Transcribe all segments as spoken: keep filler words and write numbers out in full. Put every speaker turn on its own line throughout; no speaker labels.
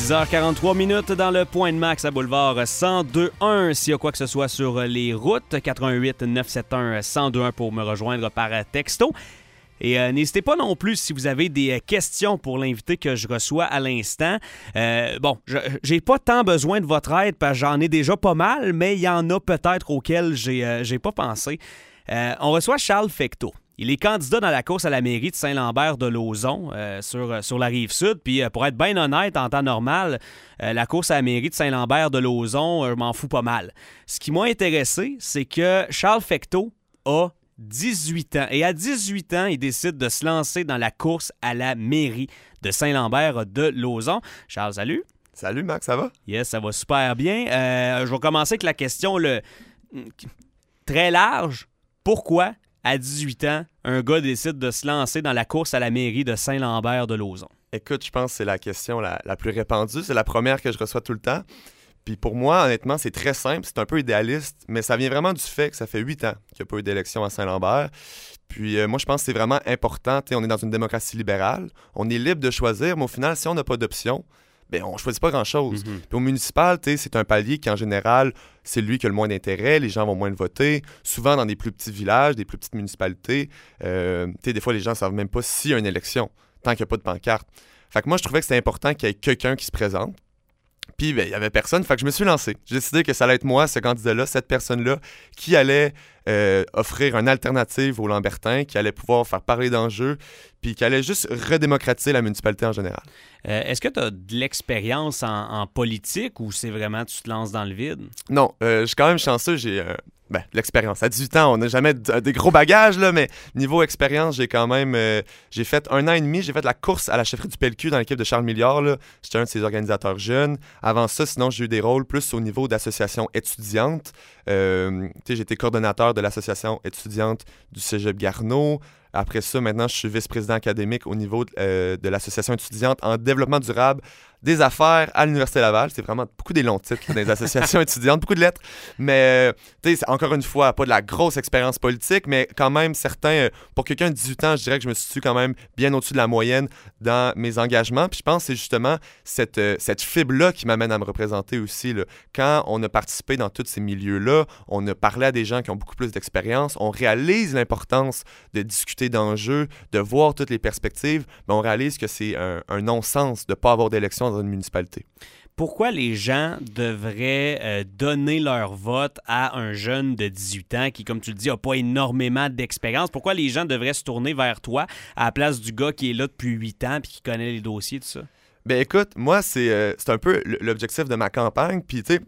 six heures quarante-trois minutes dans le Point de Max à Boulevard cent deux un. S'il y a quoi que ce soit sur les routes, quatre un huit neuf sept un cent deux un pour me rejoindre par texto. Et euh, n'hésitez pas non plus si vous avez des questions pour l'invité que je reçois à l'instant. Euh, bon, je, j'ai pas tant besoin de votre aide parce que j'en ai déjà pas mal, mais il y en a peut-être auxquels j'ai, euh, j'ai pas pensé. Euh, on reçoit Charles Fecteau. Il est candidat dans la course à la mairie de Saint-Lambert-de-Lauzon euh, sur, sur la Rive-Sud. Puis euh, pour être bien honnête, en temps normal, euh, la course à la mairie de Saint-Lambert-de-Lauzon, euh, je m'en fous pas mal. Ce qui m'a intéressé, c'est que Charles Fecteau a dix-huit ans. Et à dix-huit ans, il décide de se lancer dans la course à la mairie de Saint-Lambert-de-Lauzon. Charles, salut.
Salut Max, ça va?
Yes, ça va super bien. Euh, je vais commencer avec la question le... très large. Pourquoi, à dix-huit ans, un gars décide de se lancer dans la course à la mairie de Saint-Lambert-de-Lauzon?
Écoute, je pense que c'est la question la, la plus répandue. C'est la première que je reçois tout le temps. Puis pour moi, honnêtement, c'est très simple. C'est un peu idéaliste, mais ça vient vraiment du fait que ça fait huit ans qu'il n'y a pas eu d'élection à Saint-Lambert. Puis euh, moi, je pense que c'est vraiment important. T'sais, on est dans une démocratie libérale. On est libre de choisir, mais au final, si on n'a pas d'option, ben on choisit pas grand-chose. Mm-hmm. Puis au municipal, c'est un palier qui, en général, c'est lui qui a le moins d'intérêt. Les gens vont moins le voter. Souvent, dans des plus petits villages, des plus petites municipalités, euh, des fois, les gens ne savent même pas s'il y a une élection, tant qu'il n'y a pas de pancarte. Fait que moi, je trouvais que c'était important qu'il y ait quelqu'un qui se présente. Puis, ben, il n'y avait personne, fait que je me suis lancé. J'ai décidé que ça allait être moi, ce candidat-là, cette personne-là, qui allait euh, offrir une alternative aux Lambertins, qui allait pouvoir faire parler d'enjeux, puis qui allait juste redémocratiser la municipalité en général.
Euh, est-ce que tu as de l'expérience en, en politique ou c'est vraiment tu te lances dans le vide?
Non, euh, je suis quand même chanceux, j'ai... Euh... Ben, l'expérience. À dix-huit ans, on n'a jamais d- des gros bagages, là, mais niveau expérience, j'ai quand même... Euh, j'ai fait un an et demi, j'ai fait la course à la chefferie du P L Q dans l'équipe de Charles Milliard. Là. J'étais un de ses organisateurs jeunes. Avant ça, sinon, j'ai eu des rôles plus au niveau d'association étudiante. Euh, j'ai été coordonnateur de l'association étudiante du Cégep Garneau. Après ça, maintenant, je suis vice-président académique au niveau euh, de l'association étudiante en développement durable des affaires à l'Université Laval. C'est vraiment beaucoup des longs titres dans les associations étudiantes, beaucoup de lettres. Mais, tu sais, encore une fois, pas de la grosse expérience politique, mais quand même, certains, pour quelqu'un de dix-huit ans, je dirais que je me situe quand même bien au-dessus de la moyenne dans mes engagements. Puis je pense que c'est justement cette, euh, cette fibre-là qui m'amène à me représenter aussi. Là. Quand on a participé dans tous ces milieux-là, on a parlé à des gens qui ont beaucoup plus d'expérience, on réalise l'importance de discuter d'enjeux, de voir toutes les perspectives, mais on réalise que c'est un, un non-sens de ne pas avoir d'élection dans une municipalité.
Pourquoi les gens devraient euh, donner leur vote à un jeune de dix-huit ans qui, comme tu le dis, n'a pas énormément d'expérience? Pourquoi les gens devraient se tourner vers toi à la place du gars qui est là depuis huit ans et qui connaît les dossiers, tout ça?
Ben écoute, moi, c'est, euh, c'est un peu l'objectif de ma campagne. Puis, tu sais,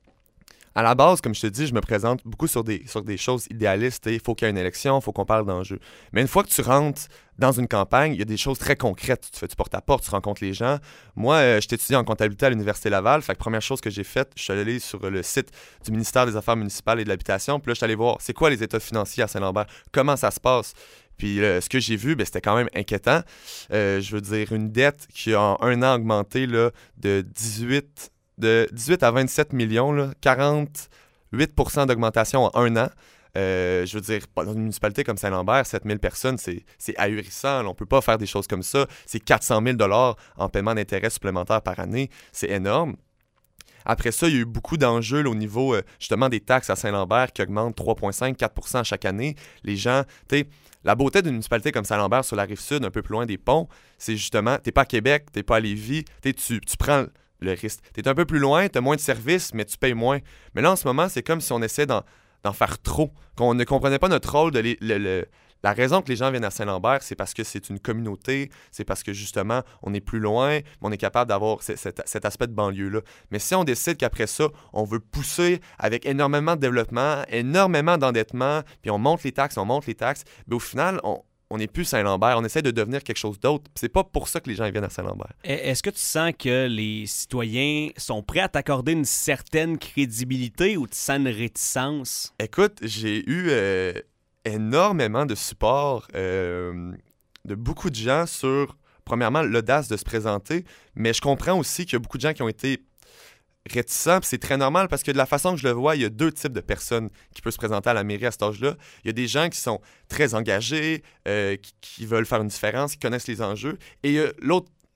à la base, comme je te dis, je me présente beaucoup sur des, sur des choses idéalistes. Il faut qu'il y ait une élection, il faut qu'on parle d'enjeux. Mais une fois que tu rentres dans une campagne, il y a des choses très concrètes. Tu fais du porte-à-porte, tu rencontres les gens. Moi, euh, je t'étudie en comptabilité à l'Université Laval. Fait que première chose que j'ai faite, je suis allé sur le site du ministère des Affaires municipales et de l'Habitation. Puis là, je suis allé voir, c'est quoi les états financiers à Saint-Lambert? Comment ça se passe? Puis euh, ce que j'ai vu, ben, c'était quand même inquiétant. Euh, je veux dire, une dette qui a en un an augmenté là, de dix-huit... de dix-huit à vingt-sept millions, là, quarante-huit pour cent d'augmentation en un an. Euh, je veux dire, dans une municipalité comme Saint-Lambert, sept mille personnes, c'est, c'est ahurissant. Là, on ne peut pas faire des choses comme ça. C'est quatre cent mille dollars en paiement d'intérêts supplémentaires par année. C'est énorme. Après ça, il y a eu beaucoup d'enjeux là, au niveau euh, justement des taxes à Saint-Lambert qui augmentent trois virgule cinq à quatre pour cent chaque année. Les gens, tu sais, la beauté d'une municipalité comme Saint-Lambert sur la Rive-Sud, un peu plus loin des ponts, c'est justement, tu n'es pas à Québec, tu n'es pas à Lévis, tu, tu prends le risque. Tu es un peu plus loin, tu as moins de services, mais tu payes moins. Mais là, en ce moment, c'est comme si on essaie d'en, d'en faire trop, qu'on ne comprenait pas notre rôle. De les, le, le, la raison que les gens viennent à Saint-Lambert, c'est parce que c'est une communauté, c'est parce que, justement, on est plus loin, mais on est capable d'avoir c- cet, cet aspect de banlieue-là. Mais si on décide qu'après ça, on veut pousser avec énormément de développement, énormément d'endettement, puis on monte les taxes, on monte les taxes, bien, au final, on... on n'est plus Saint-Lambert, on essaie de devenir quelque chose d'autre. C'est pas pour ça que les gens viennent à Saint-Lambert.
Est-ce que tu sens que les citoyens sont prêts à t'accorder une certaine crédibilité ou tu sens une réticence?
Écoute, j'ai eu euh, énormément de support euh, de beaucoup de gens sur, premièrement, l'audace de se présenter, mais je comprends aussi qu'il y a beaucoup de gens qui ont été réticent, puis c'est très normal parce que de la façon que je le vois, il y a deux types de personnes qui peuvent se présenter à la mairie à cet âge-là. Il y a des gens qui sont très engagés, euh, qui, qui veulent faire une différence, qui connaissent les enjeux, et il y a l'autre,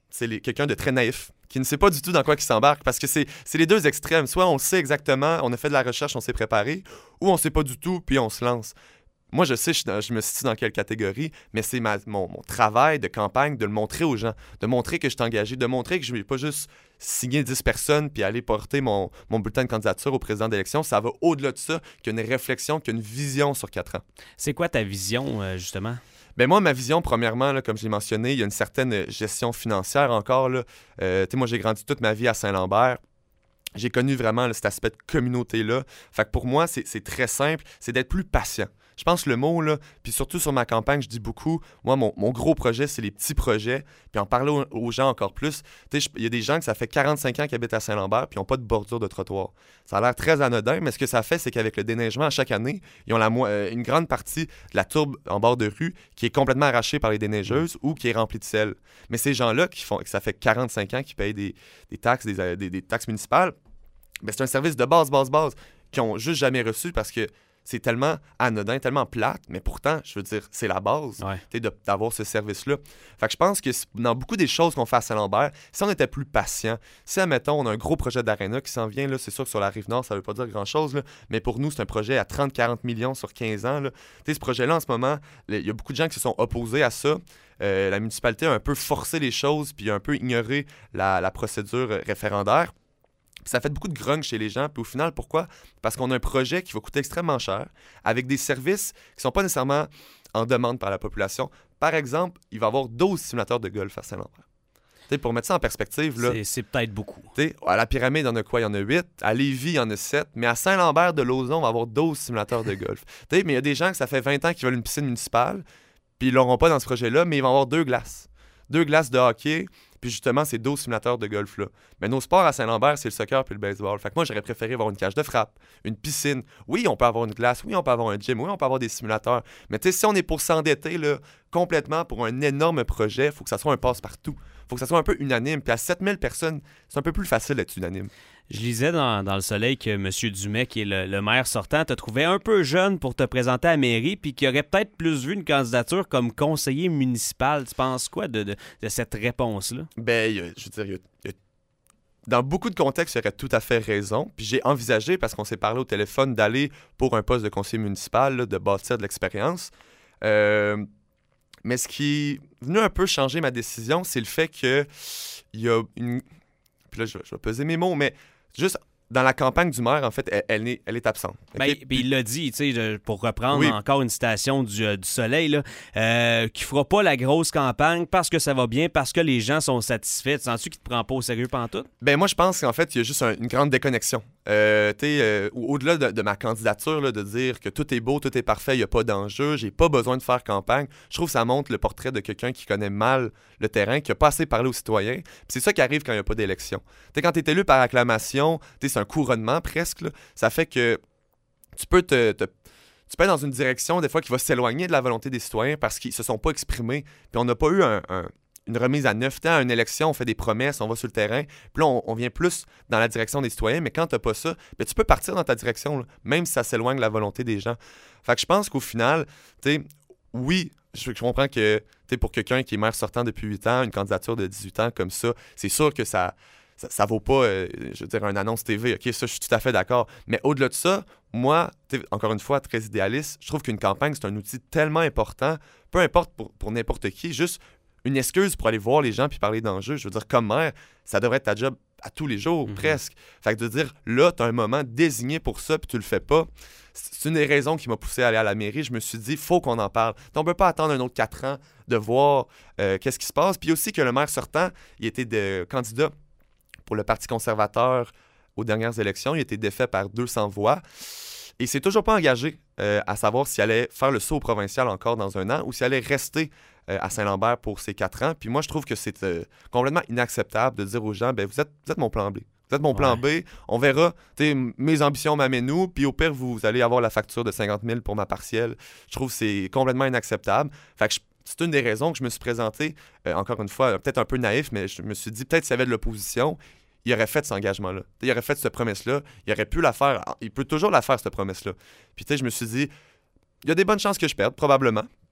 c'est les, quelqu'un de très naïf, qui ne sait pas du tout dans quoi il s'embarque, parce que c'est, c'est les deux extrêmes. Soit on sait exactement, on a fait de la recherche, on s'est préparé, ou on sait pas du tout, puis on se lance. Moi, je sais, je, je me situe dans quelle catégorie, mais c'est ma, mon, mon travail de campagne de le montrer aux gens, de montrer que je suis engagé, de montrer que je ne vais pas juste signer dix personnes puis aller porter mon, mon bulletin de candidature au président d'élection. Ça va au-delà de ça, qu'il y a une réflexion, qu'il y a une vision sur quatre ans.
C'est quoi ta vision, euh, justement?
Ben moi, ma vision, premièrement, là, comme je l'ai mentionné, il y a une certaine gestion financière encore. Là. Euh, tu sais, moi, j'ai grandi toute ma vie à Saint-Lambert. J'ai connu vraiment là, cet aspect de communauté-là. Fait que pour moi, c'est, c'est très simple, c'est d'être plus patient. Je pense que le mot, là, puis surtout sur ma campagne, je dis beaucoup, moi, mon, mon gros projet, c'est les petits projets, puis en parler aux, aux gens encore plus. Tu sais, il y a des gens que ça fait quarante-cinq ans qu'ils habitent à Saint-Lambert, puis ils n'ont pas de bordure de trottoir. Ça a l'air très anodin, mais ce que ça fait, c'est qu'avec le déneigement à chaque année, ils ont la mo- euh, une grande partie de la tourbe en bord de rue qui est complètement arrachée par les déneigeuses ou qui est remplie de sel. Mais ces gens-là, qui font, que ça fait quarante-cinq ans qu'ils payent des, des taxes, des, euh, des, des taxes municipales, ben c'est un service de base, base, base, qu'ils n'ont juste jamais reçu parce que c'est tellement anodin, tellement plate, mais pourtant, je veux dire, c'est la base ouais. de, d'avoir ce service-là. Fait que je pense que dans beaucoup des choses qu'on fait à Saint-Lambert, si on était plus patient, si, admettons, on a un gros projet d'aréna qui s'en vient, là, c'est sûr que sur la Rive-Nord, ça veut pas dire grand-chose, là, mais pour nous, c'est un projet à trente à quarante millions sur quinze ans. Là. Ce projet-là, en ce moment, il y a beaucoup de gens qui se sont opposés à ça. Euh, la municipalité a un peu forcé les choses puis a un peu ignoré la, la procédure référendaire. Puis ça fait beaucoup de grogne chez les gens. Puis au final, pourquoi? Parce qu'on a un projet qui va coûter extrêmement cher, avec des services qui ne sont pas nécessairement en demande par la population. Par exemple, il va y avoir douze simulateurs de golf à Saint-Lambert. T'sais, pour mettre ça en perspective, là,
c'est, c'est peut-être beaucoup.
À la Pyramide, il y en a quoi? Il y en a huit. À Lévis, il y en a sept. Mais à Saint-Lambert-de-Lauzon, on va avoir douze simulateurs de golf. T'sais, mais il y a des gens que ça fait vingt ans qu'ils veulent une piscine municipale, puis ils ne l'auront pas dans ce projet-là, mais ils vont avoir deux glaces. Deux glaces de hockey. Puis justement, c'est douze simulateurs de golf-là. Mais nos sports à Saint-Lambert, c'est le soccer puis le baseball. Fait que moi, j'aurais préféré avoir une cage de frappe, une piscine. Oui, on peut avoir une glace. Oui, on peut avoir un gym. Oui, on peut avoir des simulateurs. Mais tu sais, si on est pour s'endetter là, complètement pour un énorme projet, il faut que ça soit un passe-partout. Il faut que ça soit un peu unanime. Puis à sept mille personnes, c'est un peu plus facile d'être unanime.
Je lisais dans, dans Le Soleil que M. Dumais, qui est le, le maire sortant, te trouvait un peu jeune pour te présenter à la mairie, puis qui aurait peut-être plus vu une candidature comme conseiller municipal. Tu penses quoi de, de, de cette réponse-là?
Ben, je veux dire, il y a, il y a... dans beaucoup de contextes, il aurait tout à fait raison. Puis j'ai envisagé, parce qu'on s'est parlé au téléphone, d'aller pour un poste de conseiller municipal, là, de bâtir de l'expérience. Euh... Mais ce qui est venu un peu changer ma décision, c'est le fait que il y a une... Puis là, je vais, je vais peser mes mots, mais juste dans la campagne du maire, en fait, elle, elle, est, elle est absente.
Okay? Ben, puis il l'a dit, tu sais, pour reprendre oui. encore une citation du, euh, du Soleil, là, euh, qu'il fera pas la grosse campagne parce que ça va bien, parce que les gens sont satisfaits. Tu sens-tu qu'il te prend pas au sérieux pantoute? Ben
moi, je pense qu'en fait, il y a juste un, une grande déconnexion. Euh, euh, au-delà de, de ma candidature, là, de dire que tout est beau, tout est parfait, il n'y a pas d'enjeu, j'ai pas besoin de faire campagne, je trouve que ça montre le portrait de quelqu'un qui connaît mal le terrain, qui n'a pas assez parlé aux citoyens. Puis c'est ça qui arrive quand il n'y a pas d'élection. T'sais, quand tu es élu par acclamation, c'est un couronnement presque, là, ça fait que tu peux te, te tu peux être dans une direction des fois qui va s'éloigner de la volonté des citoyens parce qu'ils se sont pas exprimés. Puis on n'a pas eu un, un une remise à neuf temps à une élection, on fait des promesses, on va sur le terrain. Puis là, on, on vient plus dans la direction des citoyens, mais quand tu n'as pas ça, bien, tu peux partir dans ta direction, là, même si ça s'éloigne de la volonté des gens. Fait que je pense qu'au final, tu sais, oui, je, je comprends que tu sais, pour quelqu'un qui est maire sortant depuis huit ans, une candidature de dix-huit ans comme ça, c'est sûr que ça ça, ça vaut pas, euh, je veux dire, une annonce T V. OK, ça, je suis tout à fait d'accord. Mais au-delà de ça, moi, encore une fois, très idéaliste, je trouve qu'une campagne, c'est un outil tellement important, peu importe pour, pour n'importe qui, juste une excuse pour aller voir les gens puis parler d'enjeux. Je veux dire, comme maire, ça devrait être ta job à tous les jours, mm-hmm. presque. Fait que de dire, là, tu as un moment désigné pour ça puis tu le fais pas, c'est une des raisons qui m'a poussé à aller à la mairie. Je me suis dit, il faut qu'on en parle. Donc, on ne peut pas attendre un autre quatre ans de voir euh, qu'est-ce qui se passe. Puis aussi que le maire sortant, il était de candidat pour le Parti conservateur aux dernières élections. Il a été défait par deux cents voix. Et il s'est toujours pas engagé euh, à savoir s'il allait faire le saut au provincial encore dans un an ou s'il allait rester euh, à Saint-Lambert pour ses quatre ans. Puis moi, je trouve que c'est euh, complètement inacceptable de dire aux gens, ben vous êtes, vous êtes mon plan B. Vous êtes mon plan ouais. B, on verra. T'sais, mes ambitions m'amènent où, puis au pire, vous allez avoir la facture de cinquante mille pour ma partielle. Je trouve que c'est complètement inacceptable. Fait que je, c'est une des raisons que je me suis présenté, euh, encore une fois, peut-être un peu naïf, mais je me suis dit, peut-être s'il y avait de l'opposition, il aurait fait cet engagement-là. T'sais, il aurait fait cette promesse-là. Il aurait pu la faire. Il peut toujours la faire, cette promesse-là. Puis tu sais, je me suis dit, il y a des bonnes chances que je perde, probablement.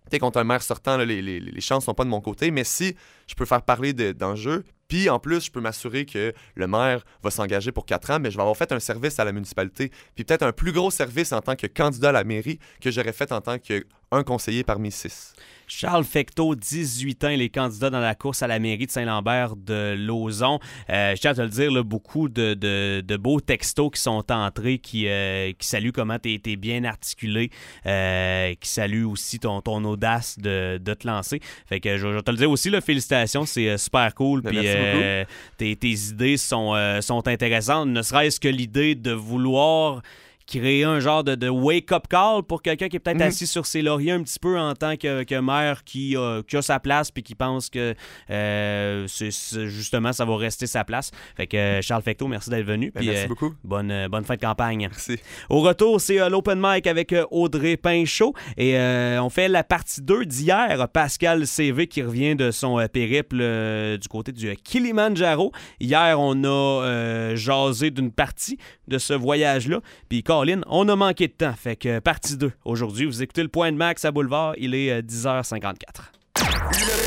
sais, contre un maire sortant, là, les, les, les chances sont pas de mon côté, mais si je peux faire parler de, d'enjeux, puis en plus, je peux m'assurer que le maire va s'engager pour quatre ans, mais je vais avoir fait un service à la municipalité, puis peut-être un plus gros service en tant que candidat à la mairie que j'aurais fait en tant qu'un conseiller parmi six.
Charles Fecteau, dix-huit ans, les candidats dans la course à la mairie de Saint-Lambert de Lauzon. Euh, je tiens à te le dire, là, beaucoup de, de, de beaux textos qui sont entrés, qui, euh, qui saluent comment tu es bien articulé, euh, qui saluent aussi ton, ton audace de, de te lancer. Fait que je, je vais te le dire aussi, là, félicitations, c'est euh, super cool.
Ben,
Puis
merci
euh, tes, tes idées sont, euh, sont intéressantes, ne serait-ce que l'idée de vouloir créer un genre de, de wake-up call pour quelqu'un qui est peut-être mm-hmm. assis sur ses lauriers un petit peu en tant que, que maire qui, euh, qui a sa place puis qui pense que euh, c'est, c'est, justement ça va rester sa place. Fait que euh, Charles Fecteau, merci d'être venu.
Ben,
puis,
merci
euh,
beaucoup.
Bonne, euh, bonne fin de campagne.
Merci.
Au retour, c'est euh, l'Open Mic avec euh, Audrey Pinchot et euh, on fait la partie deux d'hier. Pascal C V qui revient de son euh, périple euh, du côté du euh, Kilimanjaro. Hier, on a euh, jasé d'une partie de ce voyage-là. Puis Colin, on a manqué de temps. Fait que partie deux. Aujourd'hui, vous écoutez le Point de Max à Boulevard. Il est dix heures cinquante-quatre.
Le